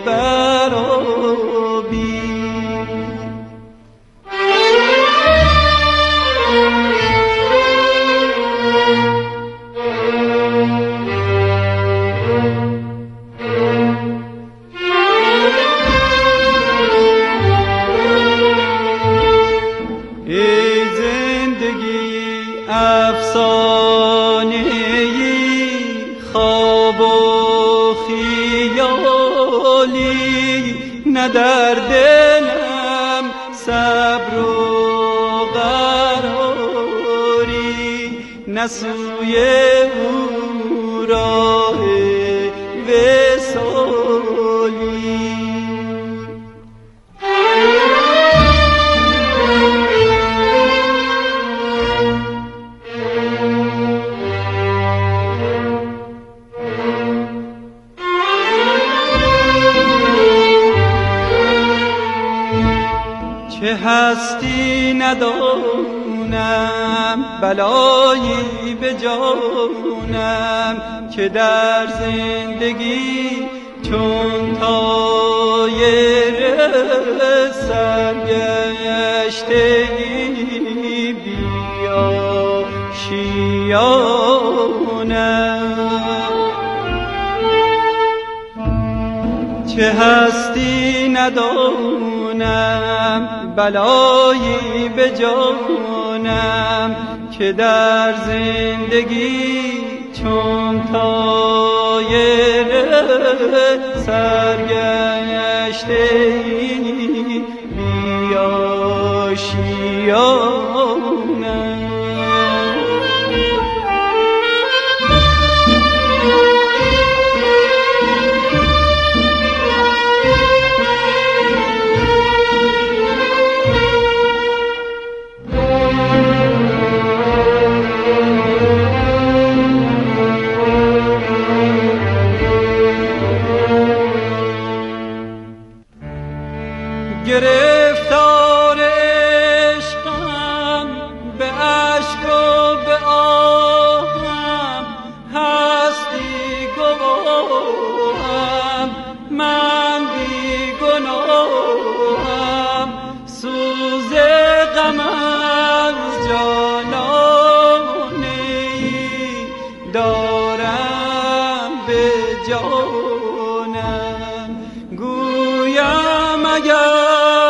برآبی. ای زندگی افسانه‌ای، خواب و خیالی، نه در دلم صبر و قراری، نه سوی او راه وصالی. چه هستی ندانم، بلایی به جانم، که در زندگی چون طایر سرگشته بیا شیانم. چه هستی ندانم، بلایی به جانم، که در زندگی چون طایر سرگشته بیا شیانم. گرفتار عشقم، به اشک و به آهم، هستی گواهم، من بی گناهم، سوز غم از جانانه‌ای دارم به جانم. گویم اگر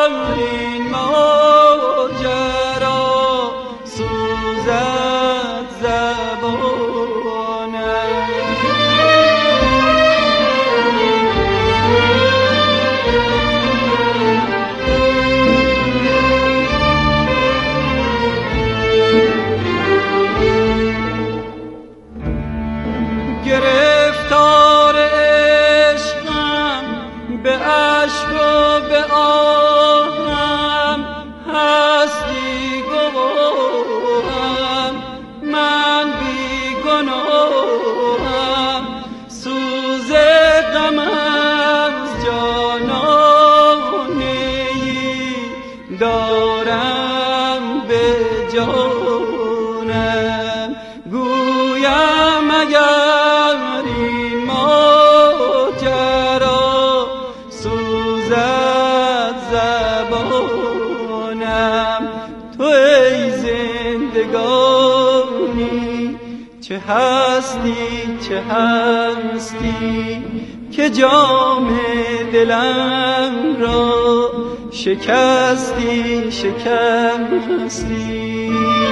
گرفتار عشقم، به اشک و به آهم، هستی گواهم، من بی گناهم، سوز غم از جانانه‌ای دارم به جانم. گویم اگر چه هستی چه هستی که جام دلم را شکستی شکستی.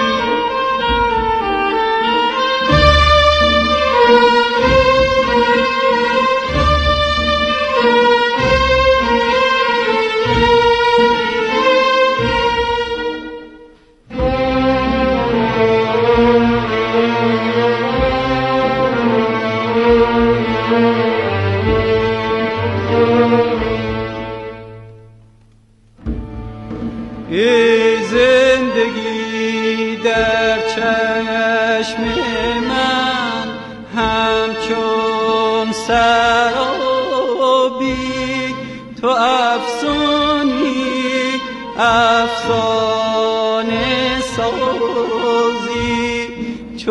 ای زندگی در چشم من همچون سرابی، تو افسونی افسانه سازی، چو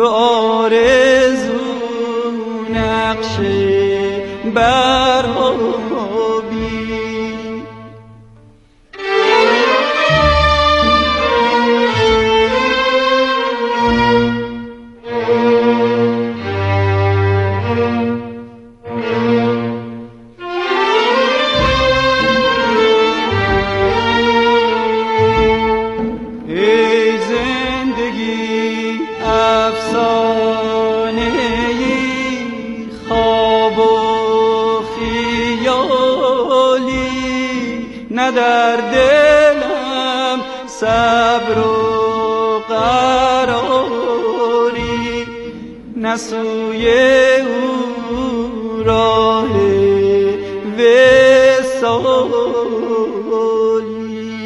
آرزو نقش برآوری. نه در دلم صبر و قراری، نه سوی او راه وصالی.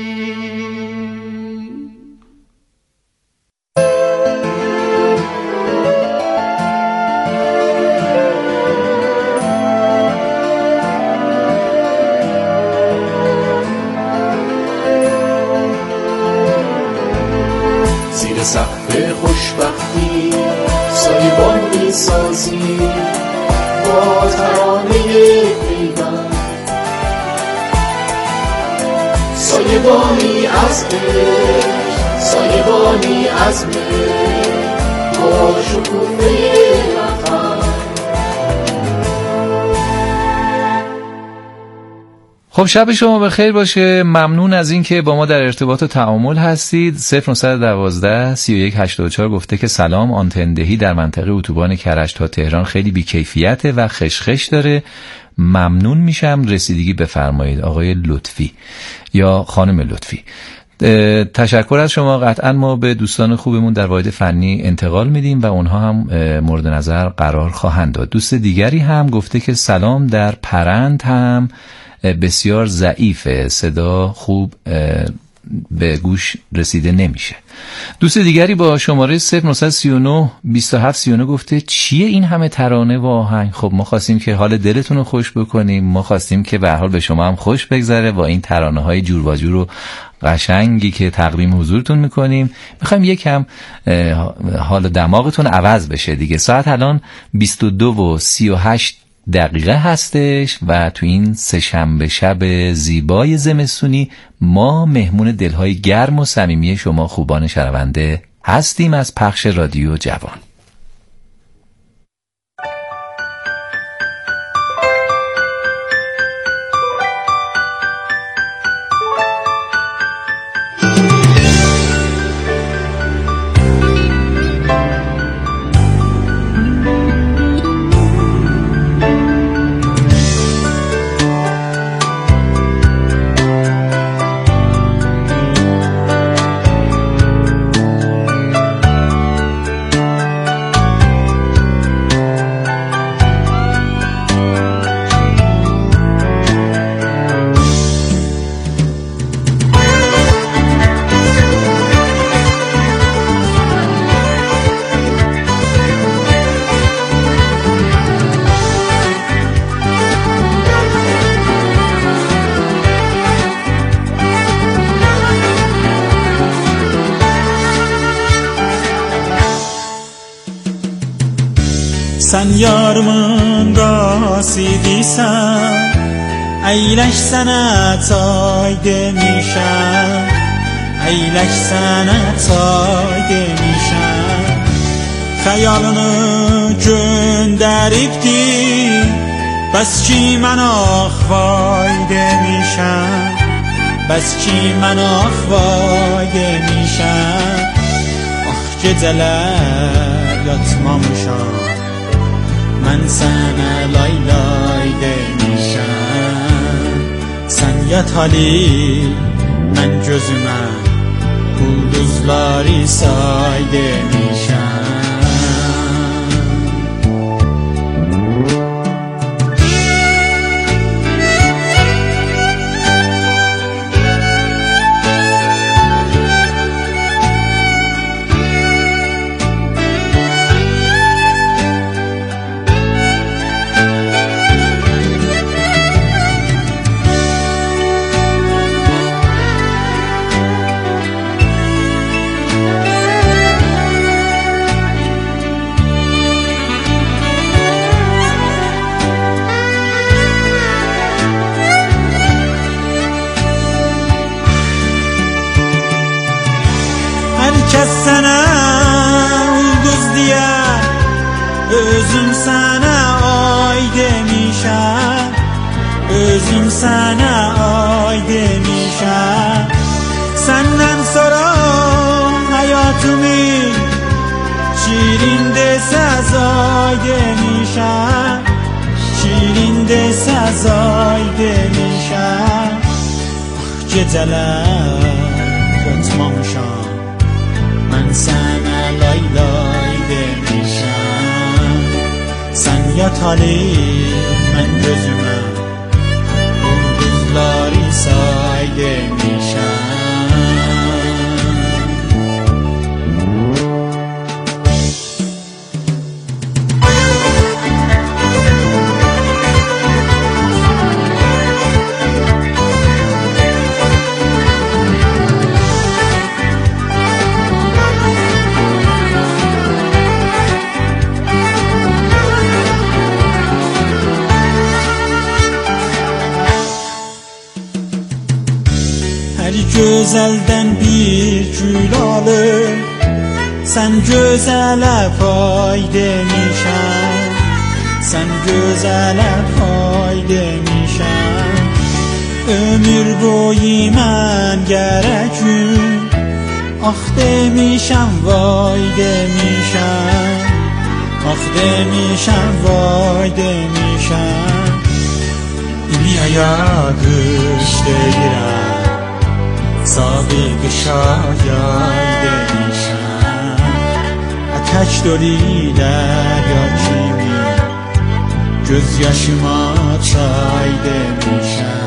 زیر سقف خوشبختی سایبان می‌سازی با ترانه پیوند، سایبانی از عشق، سایبانی از مهر، با شکوفه وطن. خب شب شما بخیر باشه. ممنون از این که با ما در ارتباط و تعامل هستید. 0912 3184 گفته که سلام، آنتندهی در منطقه اتوبان کرج تا تهران خیلی بی‌کیفیته و خشخش داره. ممنون میشم رسیدگی بفرمایید آقای لطفی یا خانم لطفی. تشکر از شما. قطعا ما به دوستان خوبمون در واحد فنی انتقال میدیم و اونها هم مورد نظر قرار خواهند داد. دوست دیگری هم گفته که سلام، در پرند هم بسیار ضعیفه، صدا خوب به گوش رسیده نمیشه. دوست دیگری با شماره 0939 2739 گفته چیه این همه ترانه و آهنگ؟ خب ما خواستیم که حال دلتون رو خوش بکنیم، ما خواستیم که به هر حال به شما هم خوش بگذره با این ترانه های جور و جور و قشنگی که تقدیم حضورتون میکنیم. میخوایم یکم حال دماغتون عوض بشه دیگه. ساعت الان 22:38 هستش و تو این سه‌شنبه شب زیبای زمستونی ما مهمون دلهای گرم و صمیمی شما خوبان شنونده هستیم از پخش رادیو جوان. Sen yarımın qasidiysən, əyləş sənə çay demişəm, əyləş sənə çay demişəm. Xəyalını göndəribdir, bəs ki mən axvay demişəm, bəs ki mən axvay demişəm. Ax gecələr yatmamışam, من سنه لای لای demişəm. Sən yat hali, mən gözümə ulduzları say demişəm. sana ulduz diye özüm sana ay demişem, özüm sana ay demişem. Senden sonra hayatımı şiirinde sezay demişem, şiirinde sezay demişem. Ah geceler yatmamışam, ben sana lay lay demişem. Sen yat halim, ben gözüme ulduzları say demişem. Gözelden bir gül alır, sen gözele pay demişem, sen gözele pay demişem. Ömür boyu mən gərəküm, ah demişem vay demişem, ah demişem vay demişem. İlyaya qış deyirəm, sabiq şayay demişəm. Ətək dölülər ya kimi göz yaşıma çay demişəm.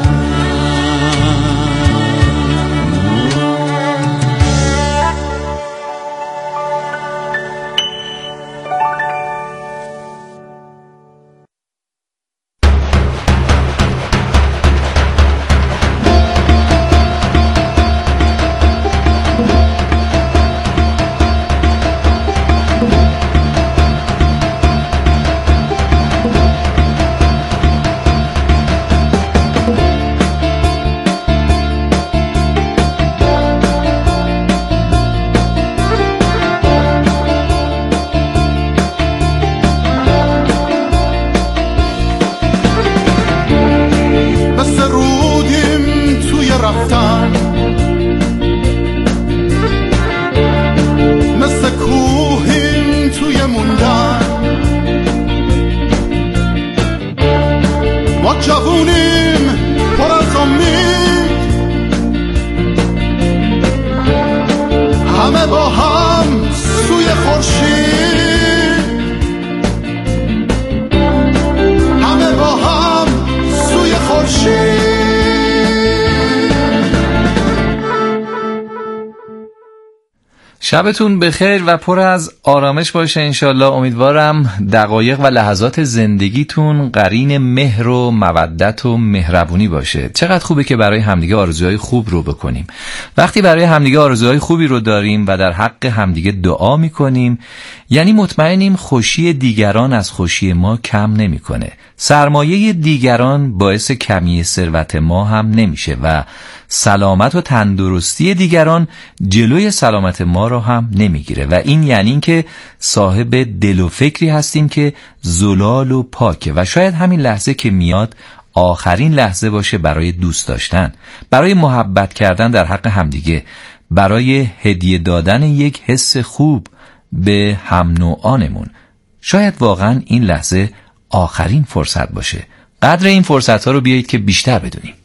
شبتون بخیر و پر از آرامش باشه انشالله. امیدوارم دقایق و لحظات زندگیتون قرین مهر و مودت و مهربونی باشه. چقدر خوبه که برای همدیگه آرزوهای خوب رو بکنیم. وقتی برای همدیگه آرزوهای خوبی رو داریم و در حق همدیگه دعا میکنیم، یعنی مطمئنیم خوشی دیگران از خوشی ما کم نمیکنه. سرمایه دیگران باعث کمی ثروت ما هم نمیشه و سلامت و تندرستی دیگران جلوی سلامت ما رو هم نمیگیره و این یعنی این که صاحب دل و فکری هستیم که زلال و پاکه و شاید همین لحظه که میاد آخرین لحظه باشه برای دوست داشتن، برای محبت کردن در حق همدیگه، برای هدیه دادن یک حس خوب به هم نوعانمون. شاید واقعا این لحظه آخرین فرصت باشه. قدر این فرصت ها رو بیایید که بیشتر بدونیم.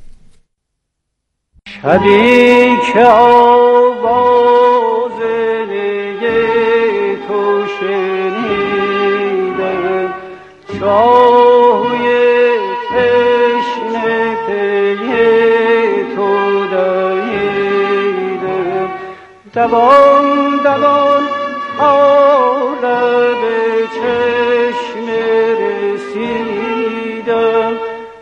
شبی که آواز نی تو شنیدم، چاهوی تشنه پی تو دویدم، دوان دوان آلب چشم رسیدم،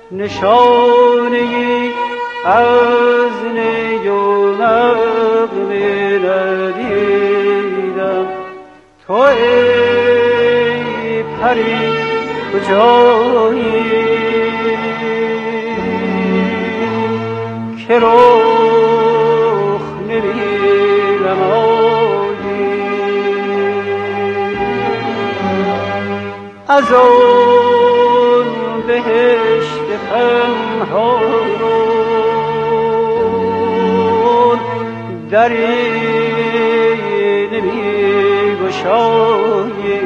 نشانه از نی و نغمه ندیدم. تو ای پری کجایی که رخ نبینم؟ از اون بهشت پنهان دری نمی گشایی.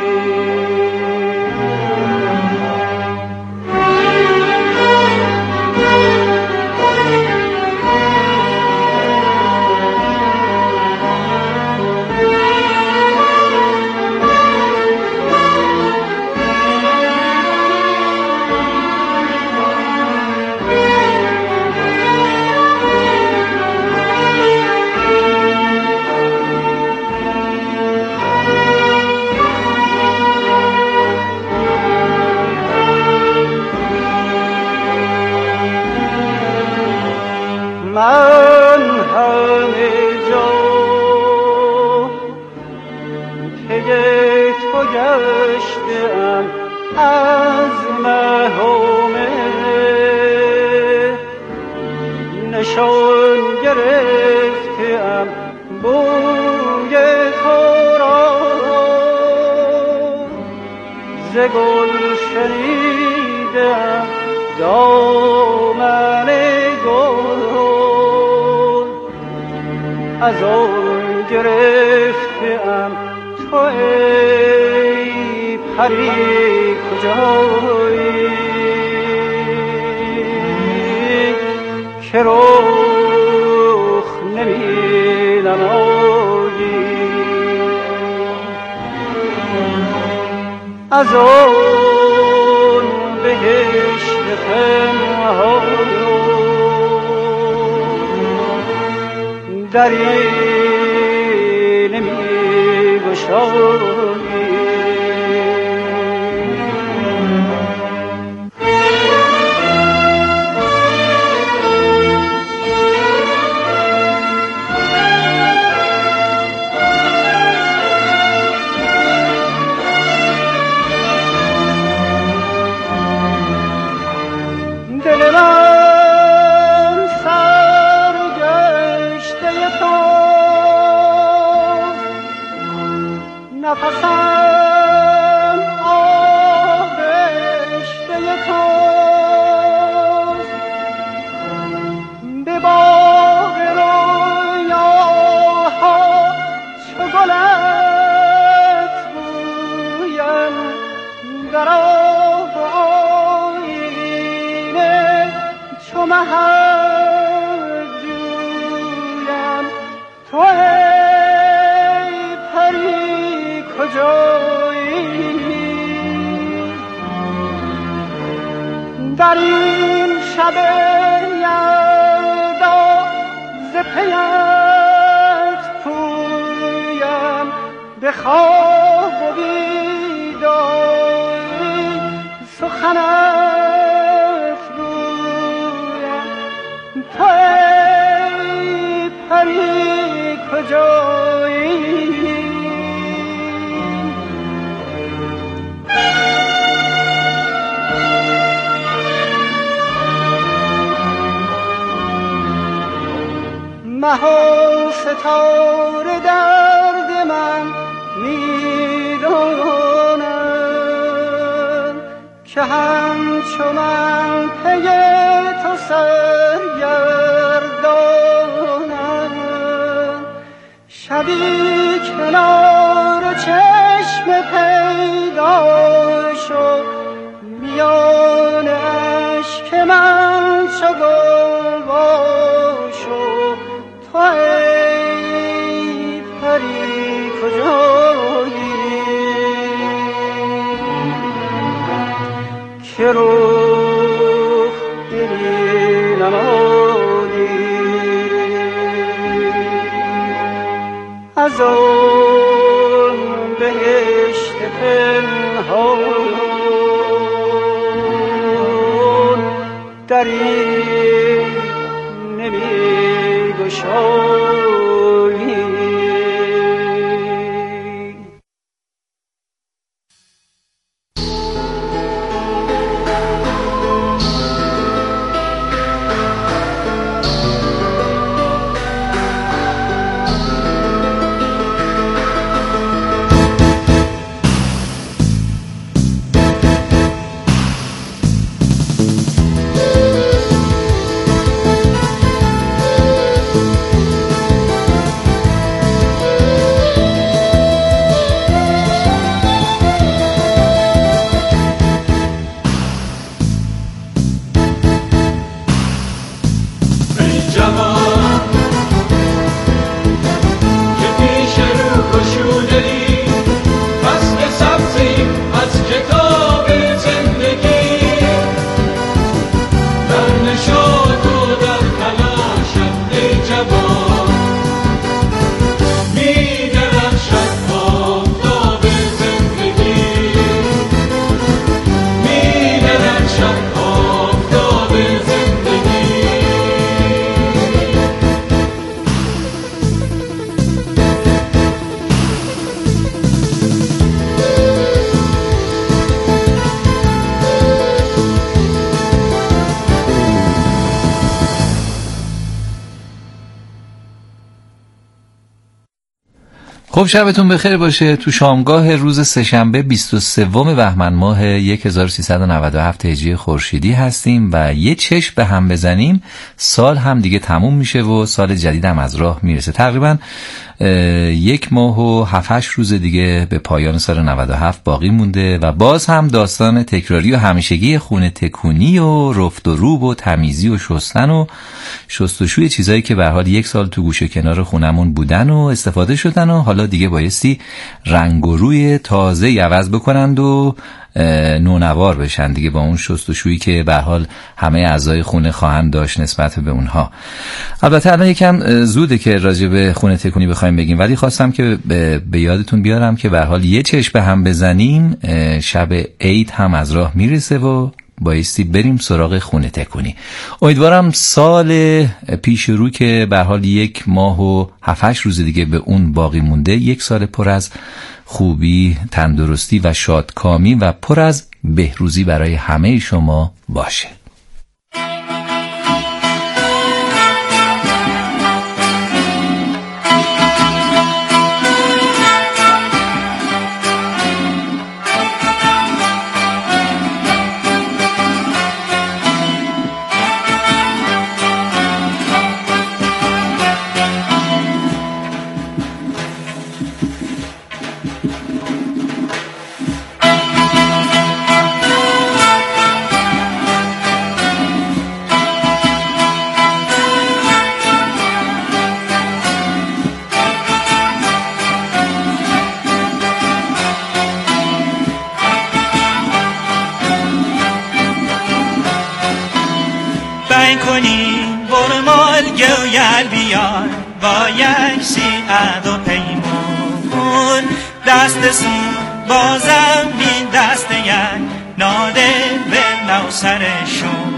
من همه جا پی تو گشتم از محومه، نشان گرفتم بوی تو را ز گل شنیدم دامن گل، از آن گرفتم تو ای پری کجایی که رخ نمی نمایی. از آن بهشت پنهان دری نمی گشایی. دل من سرگشته توست، نفسم آغشته توست، به باغ رویاها چو گلت بویم در چو مهد جویم تو ای پری کجایی. در این شب یلدا ز پیت پویم به خواب و بیداری سخنت تو ای پری کجایی. مها ستاره درد من میدانند که همچو من پی تو سرگردانند. شبی کنار چشم پیدا شد میان اشک من چو گلبا شد تو ای پری کجایی که رخ دلی نمایی. از آن بهشت پنهان دری نمی گشایی. ای جوان که پیش رو گشوده‌ای فصل سبزی از کتاب زندگی در نشاط و در تلاشت ای جوان می درخشد آفتاب زندگی می درخشد آفتاب زندگی خب شبتون بخیر باشه. تو شامگاه روز سه‌شنبه 23 بهمن ماه 1397 هجری خورشیدی هستیم و یه چشم به هم بزنیم سال هم دیگه تموم میشه و سال جدید هم از راه میرسه. تقریبا 1 ماه و 7-8 روز دیگه به پایان سال 97 باقی مونده و باز هم داستان تکراری و همیشگی خونه تکونی و رفت و روب و تمیزی و شستن و شستشوی چیزایی که به هر حال 1 سال تو گوشه کنار خونمون بودن و استفاده شدن و حالا دیگه بایستی رنگ و روی تازه عوض بکنند و نونوار بشن دیگه با اون شستشویی که به هر حال همه اعضای خونه خواهند داشت نسبت به اونها. البته الان یکم زوده که راجع به خونه تکونی بخوایم بگیم، ولی خواستم که به یادتون بیارم که به هر حال یه چشم به هم بزنیم شب عید هم از راه میرسه و بایستی بریم سراغ خونه تکونی. امیدوارم سال پیش رو که به هر حال 1 ماه و 7-8 روز دیگه به اون باقی مونده 1 سال پر از خوبی، تندرستی و شادکامی و پر از بهروزی برای همه شما باشه. با یک سیعد و پیمون دست سون بازم بین دست یک ناده به نو سرشون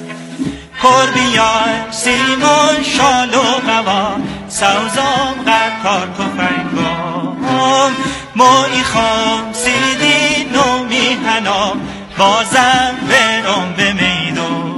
کربیان سیمون شال و قوا سوزام قطار تفنگام موی خام سیدی نومی هنام بازم برام به میدون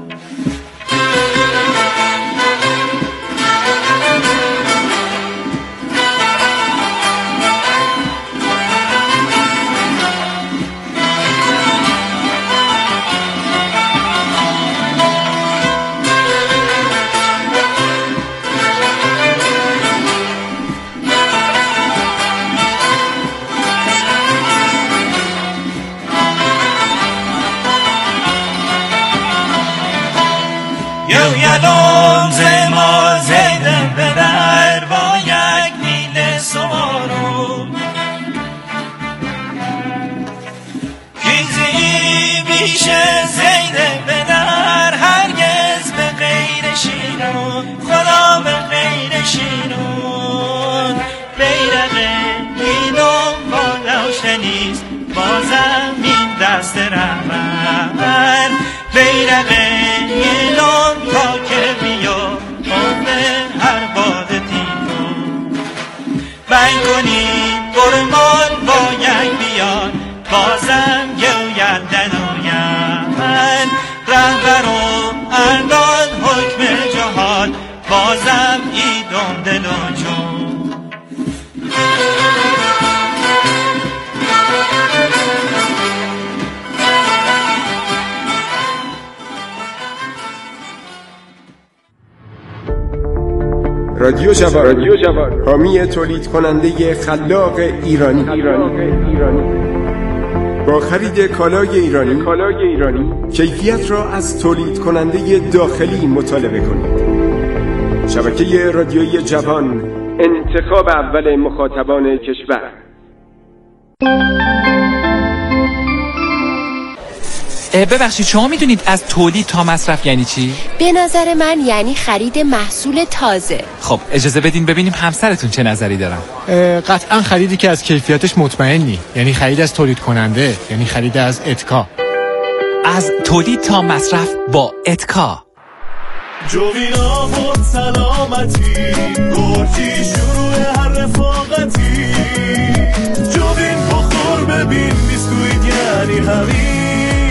یادم زما زیدم به در با یک میل سوارو کیزی بیشه زیدم به در هرگز به غیر شیرون خدا به غیر شیرون بیرقه اینم با روشنیست بازم این دست رهبر بیرقه اینم تا که بیا آمه هر باد تیمون بین کنید برمان با یک بیان بازم گوید دنویم رهبرم ارداد حکم جهان بازم ایدم دل و جون رادیو جوان حامی تولید کننده خلاق ایرانی با خرید کالای ایرانی کیفیت را از تولید کننده داخلی مطالبه کنید. شبکه رادیویی جوان، انتخاب اول مخاطبان کشور. ببخشید شما میدونید از تولید تا مصرف یعنی چی؟ به نظر من یعنی خرید محصول تازه. خب اجازه بدین ببینیم همسرتون چه نظری دارن. قطعا خریدی که از کیفیتش مطمئنی، یعنی خرید از تولید کننده، یعنی خرید از اتکا. از تولید تا مصرف با اتکا. جوینا بود سلامتی، گرجی شروع هر رفاقتی. جوین بخور ببین بیسکویت یعنی همین.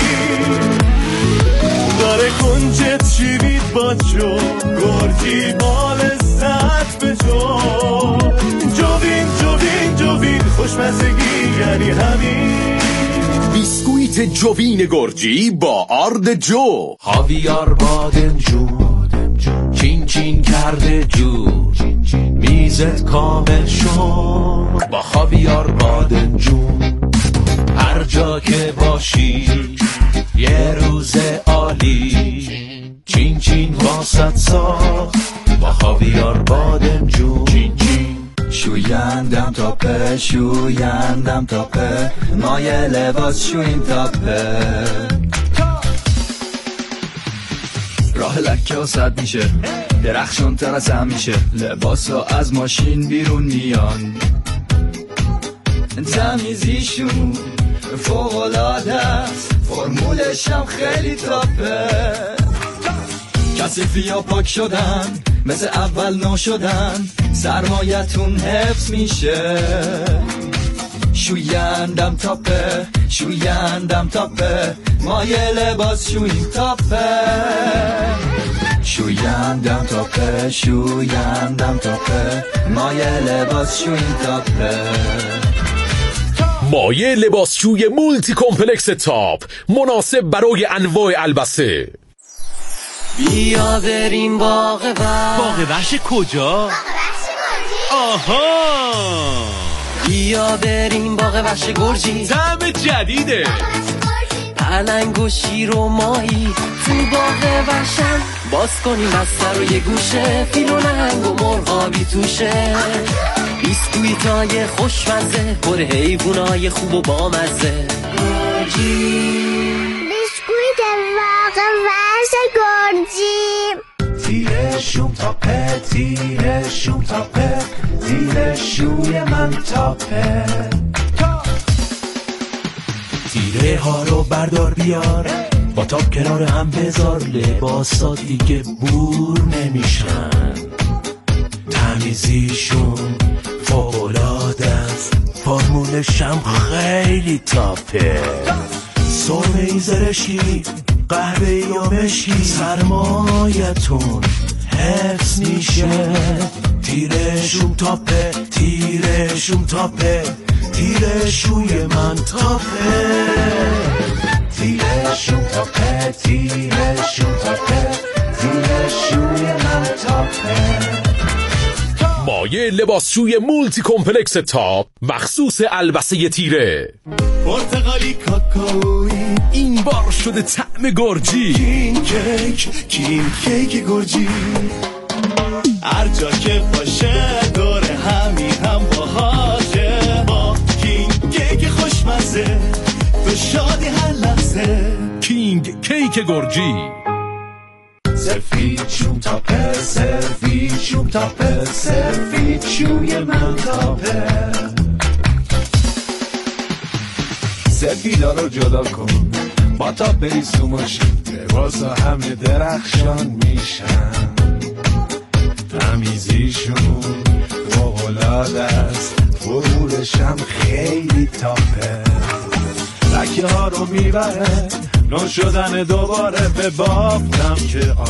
داره کنجت شیرید با جو، گرجی با لذت به جو. جوین جوین جوین خوشمزگی یعنی همین. بیسکویت جوین گرجی با آرد جو. هاویار بادمجون چین چین کرده جور، میزت کامل شد با خاویار بادمجون. هر جا که باشی یه روز عالی، چین چین واسط ساخت با خاویار بادمجون. چین چین شویندم تاپه، شویندم تاپه، مایه لباس شویم تاپه. راه لکه و سد میشه، درخشون تر از همیشه، لباس ها از ماشین بیرون میان. تمیزیشون فوق‌العاده است، فرمولش هم خیلی تاپه. کثیفی ها پاک شدن، مثل اول نو شدن، سرمایتون حفظ میشه. شویندم تاپه، شویندم تاپه، ما یه لباس شویم تاپه. شویندم تاپه، شویندم تاپه، ما یه لباس شویم تاپه. مایه لباسشوی مولتی کمپلکس تاپ، مناسب برای انواع البسه. بیا بریم باغ وحش. باغ وحش کجا؟ آها، بیا بریم باغ وحش گرجی، طعم جدیده. پلنگ و شیر و ماهی تو باغ وحشن. باز کنیم بستر رو یه گوشه، فیل و نهنگ و مرغابی توشه. بیسکویتای خوشمزه، پر حیوانای خوب و بامزه. گرجی بیسکویت باغ وحش گرجی. تیره شوم تاپه، تیره شوم تاپه، تیره شوی من تاپه. تیره ها رو بردار بیار، با تاپ کنار هم بذار، لباسا دیگه بور نمیشن. تمیزیشون فوق‌العاده است، فرمولش هم خیلی تاپه. سرمه‌ای زرشکی، قهوه‌ای و مشکی، سرمایتون حفظ میشه. تیره شوم تاپه، تیره شوم تاپه، تیره شوی من تاپه. تیره شوم تاپه، تیره شوم تاپه، تیره شوی من تاپه. مایه لباسشوی مولتی کمپلکس تاپ، مخصوص البسه تیره. پرتقالی کاکائویی، این بار شده طعم گرجی. کین کیک گرجی. هر جا که باشه دور همی هم باهاشه. با کین کیک خوشمزه، تو شادی هر لحظه. کینگ کیک گرجی. سفید شوم تاپه، سفید شوم تاپه، سفید شوی من تاپه. سفیدا رو جدا کن، با تاپ بریز تو ماشین، لباسا همه درخشان میشن. تمیزیشون فوق‌العاده است، فرمولش هم خیلی تاپه. لکه ها رو میبره، نو شدن دوباره به بافتم که